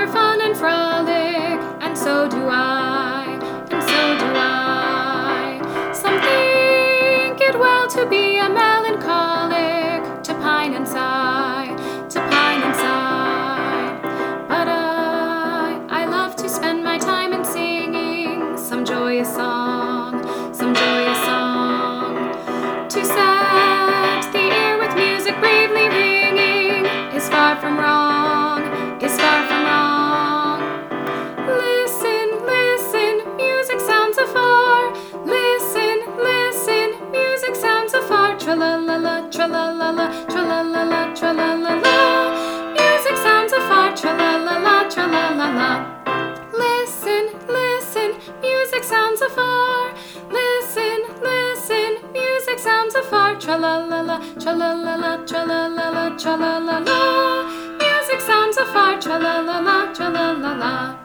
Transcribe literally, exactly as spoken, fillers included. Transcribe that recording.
for fun and frolic, and so do I, and so do I. Some think it well to be a melancholic, to pine and sigh, to pine and sigh. But I, I love to spend my time in singing some joyous song, some joyous song. To set the ear with music bravely ringing is far from wrong, is far from wrong. Listen, listen, music sounds afar. Listen, listen, music sounds afar. Tra-la-la-la, tra-la-la-la, tra-la-la-la, tra-la-la-la. Music sounds afar. Tra-la-la-la, tra-la-la-la. Listen, listen, music sounds afar. Listen, listen, music sounds afar. Tra-la-la-la, tra-la-la-la, tra-la-la-la, tra-la-la-la. Music sounds afar. Tra-la-la-la, tra-la-la-la.